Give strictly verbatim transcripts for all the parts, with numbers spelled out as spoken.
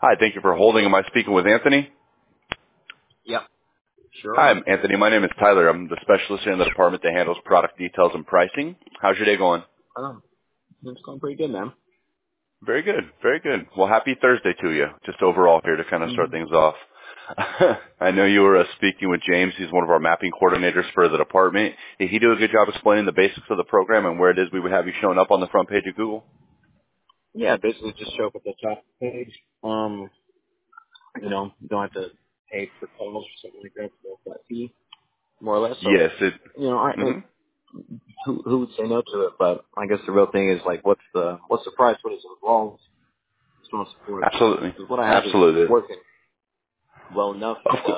Hi, thank you for holding. Am I speaking with Anthony? Yep, sure Hi, are. I'm Anthony. My name is Tyler. I'm the specialist here in the department that handles product details and pricing. How's your day going? Um, it's going pretty good, man. Very good. Very good. Well, happy Thursday to you. Just overall here to kind of start Mm-hmm. things off. I know you were uh, speaking with James. He's one of our mapping coordinators for the department. Did he do a good job explaining the basics of the program and where it is we would have you showing up on the front page of Google? Yeah, basically just show up at the top page. Um, you know, you don't have to pay for calls or something like that for that fee, more or less. So, Yes. It. you know, I, Mm-hmm. I who who would say no to it? But I guess the real thing is like, what's the what's the price? What is it involved? So on support. Absolutely. Because what I have is Absolutely. working well enough, Of and course. uh,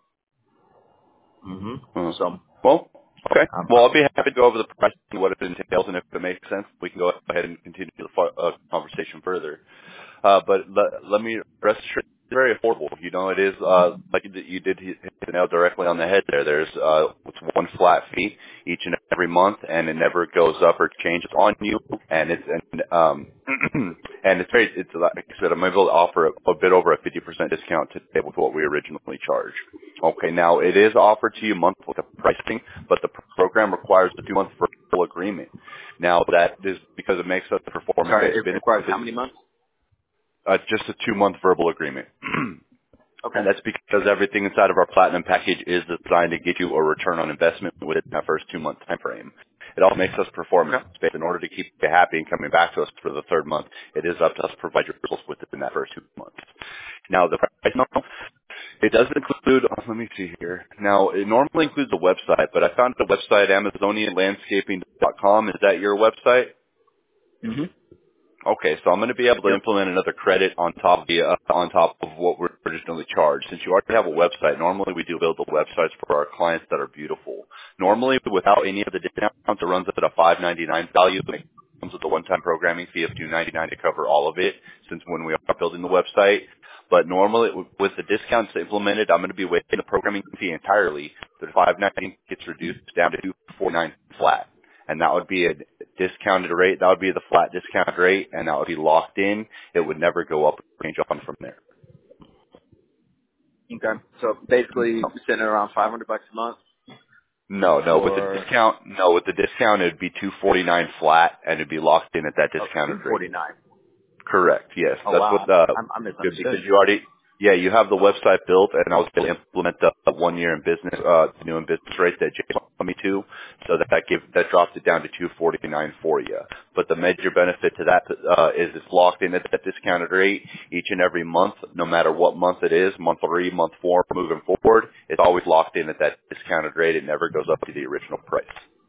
hmm Uh, so well, okay. um, Well, I'll be happy to go over the price and what it entails, and if it makes sense, we can go ahead and continue the fo- uh, conversation further. Uh, but let, let me rest assured, it's very affordable. You know, it is, uh, like you did, you did hit the nail directly on the head there. There's, uh, it's one flat fee each and every month, and it never goes up or changes on you. And it's, and, um, and it's very, it's, like I said, I'm able to offer a, a bit over a fifty percent discount today with what we originally charged. Okay, now it is offered to you monthly with the pricing, but the program requires a two-month verbal agreement. Now that is because it makes us a sorry, performance-based it requires how business. many months? Uh, just a two-month verbal agreement. Okay. And that's because everything inside of our platinum package is designed to get you a return on investment within that first two-month time frame. It all makes us Okay. performance-based. In order to keep you happy and coming back to us for the third month, it is up to us to provide your results within that first two months. Now, the price, no, it does include, oh, let me see here. Now, it normally includes a website, but I found the website amazonian landscaping dot com. Is that your website? hmm Okay, so I'm going to be able to Yep. implement another credit on top of the, uh, on top of what we're originally charged. Since you already have a website, normally we do build the websites for our clients that are beautiful. Normally, without any of the discounts, it runs at a five ninety-nine value. It comes with a one-time programming fee of two ninety-nine to cover all of it. Since when we are building the website, but normally with the discounts implemented, I'm going to be waiving the programming fee entirely. The five ninety-nine gets reduced down to two forty-nine flat, and that would be a discounted rate. That would be the flat discount rate, and that would be locked in. It would never go up or change on from there. Okay. So basically, No, sitting around five hundred bucks a month no, no. With the for discount, no. With the discount, it'd be two forty-nine flat, and it'd be locked in at that oh, two discounted rate. forty nine. Correct. Yes, Oh that's what wow, uh, I'm, I'm good because misunderstood. you already, yeah, you have the website built, and I was able to implement the one year in business, uh, the new in business rate that Jay told me to, so that that give that drops it down to two forty nine for you. But the major benefit to that uh, is it's locked in at that discounted rate each and every month, no matter what month it is, month three, month four, moving forward. It's always locked in at that discounted rate. It never goes up to the original price.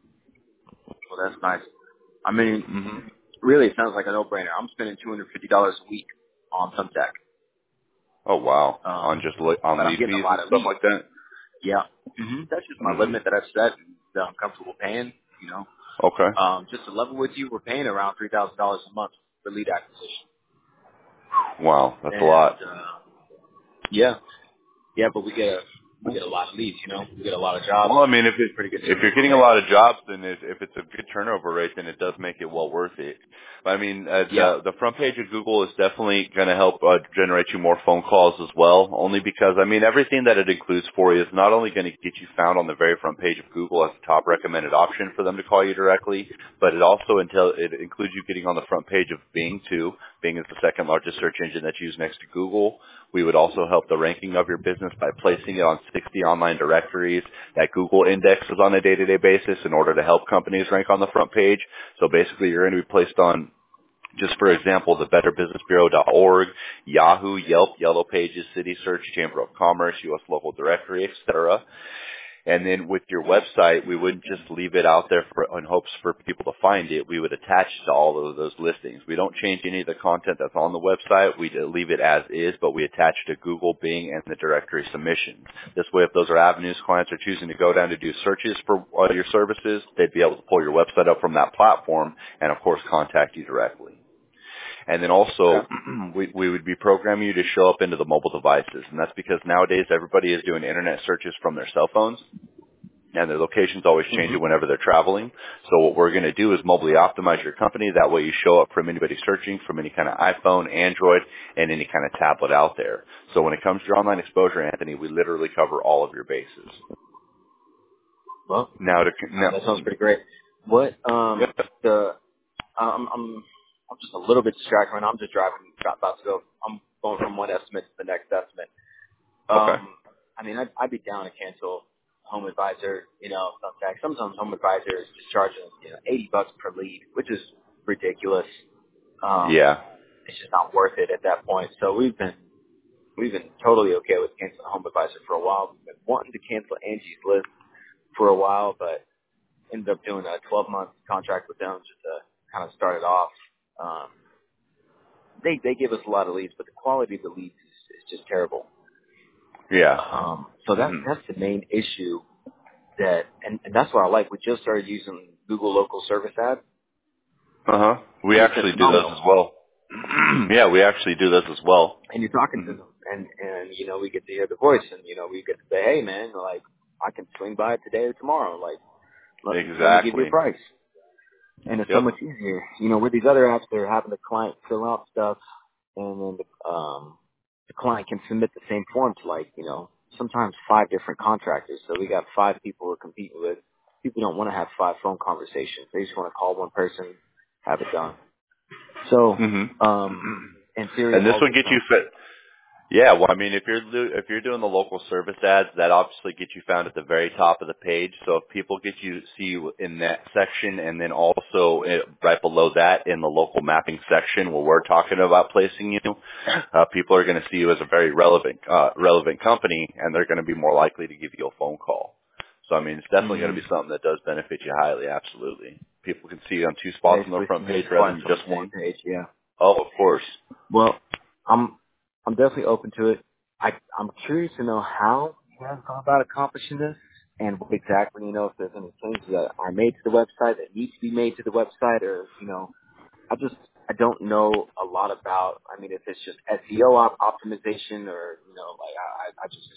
Well, that's nice. I mean, hmm really, it sounds like a no brainer. I'm spending two hundred fifty dollars a week on Thumbtack, Oh wow, on um, just li- on but I'm lead getting a fees and lot of stuff leads. like that. Yeah, hmm that's just my hmm limit that I've set that I'm comfortable paying. You know, Okay. um, just to level with you, we're paying around three thousand dollars a month for lead acquisition, Wow, that's a and lot. uh, yeah, yeah, but we get a we get a lot of leads. You know, we get a lot of jobs. Well, I mean, if it Pretty good if you're turnover getting a rate. lot of jobs, then if, if it's a good turnover rate, then it does make it well worth it. But I mean, uh, Yeah. the the front page of Google is definitely going to help uh, generate you more phone calls as well. Only because I mean, everything that it includes for you is not only going to get you found on the very front page of Google as the top recommended option for them to call you directly, but it also until it includes you getting on the front page of Bing too. Bing is the second largest search engine that's used next to Google. We would also help the ranking of your business by placing it on sixty online directories that Google indexes on a day-to-day basis in order to help companies rank on the front page. So basically, you're going to be placed on, just for example, the better business bureau dot org, Yahoo, Yelp, Yellow Pages, City Search, Chamber of Commerce, U S Local Directory, et cetera. And then with your website, we wouldn't just leave it out there for, in hopes for people to find it. We would attach to all of those listings. We don't change any of the content that's on the website. We leave it as is, but we attach to Google, Bing, and the directory submissions. This way, if those are avenues clients are choosing to go down to do searches for uh, your services, they'd be able to pull your website up from that platform and, of course, contact you directly. And then also, Okay. we, we would be programming you to show up into the mobile devices. And that's because nowadays everybody is doing internet searches from their cell phones. and their location's always changing Mm-hmm. whenever they're traveling. So what we're going to do is mobily optimize your company. That way you show up from anybody searching from any kind of iPhone, Android, and any kind of tablet out there. So when it comes to your online exposure, Anthony, we literally cover all of your bases. Well, Now to uh, now, that sounds pretty great. What um yeah. the I'm I'm I'm just a little bit distracted right now. I'm just driving, about to go. I'm going from one estimate to the next estimate. Okay. Um, I mean, I'd, I'd be down to cancel Home Advisor. You know, sometimes sometimes Home Advisor is just charging you know eighty bucks per lead, which is ridiculous. Um, Yeah. it's just not worth it at that point. So we've been we've been totally okay with canceling Home Advisor for a while. We've been wanting to cancel Angie's List for a while, but ended up doing a twelve month contract with them just to kind of start it off. Um, they they give us a lot of leads, but the quality of the leads is, is just terrible. Yeah. Um, so that Mm-hmm. that's the main issue. That and, and that's what I like. We just started using Google Local Service Ads, Uh huh. We and it's been actually do those phenomenal. as well. Yeah, we actually do those as well. And you're talking to Mm-hmm. them, and and you know we get to hear the voice, and you know we get to say, hey man, like I can swing by today or tomorrow. Like let, let me give you a Exactly. price. And it's so Yep. much easier. You know, with these other apps, they're having the client fill out stuff, and then the, um, the client can submit the same form to like, you know, sometimes five different contractors. So we got five people we're competing with. People don't want to have five phone conversations. They just want to call one person, have it done. So, um, Mm-hmm. in theory, And this all will this get you sounds fit. Yeah, well, I mean, if you're do- if you're doing the local service ads, that obviously gets you found at the very top of the page. So if people get you see you in that section, and then also uh, right below that in the local mapping section where we're talking about placing you, uh, people are going to see you as a very relevant uh, relevant company, and they're going to be more likely to give you a phone call. So I mean, it's definitely going to mm, be something that does benefit you highly. Absolutely, people can see you on two spots on the basically front submitting page rather twice than on the just same one. page. Yeah. Oh, of course. Well, I'm I'm definitely open to it. I I'm curious to know how you guys go about accomplishing this, and what exactly you know if there's any changes that are made to the website that need to be made to the website, or you know, I just I don't know a lot about. I mean, if it's just S E O op- optimization, or you know, like I I I just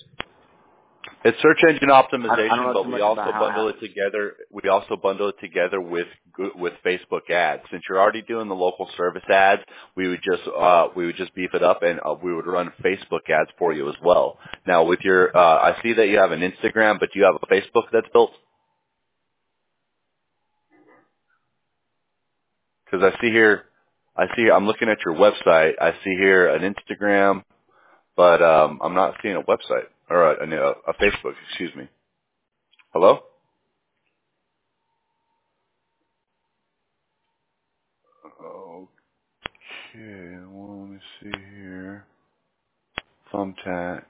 It's search engine I, I don't optimization, know but too we much about also how it bundle it happens. together. We also bundle it together with Go- with Facebook ads. Since you're already doing the local service ads, we would just uh, we would just beef it up, and uh, we would run Facebook ads for you as well. Now, with your, uh, I see that you have an Instagram, but do you have a Facebook that's built? Because I see here, I see I'm looking at your website. I see here an Instagram, but um, I'm not seeing a website or a, a, a Facebook. Excuse me. Hello. Okay, well, let me see here. Thumbtack.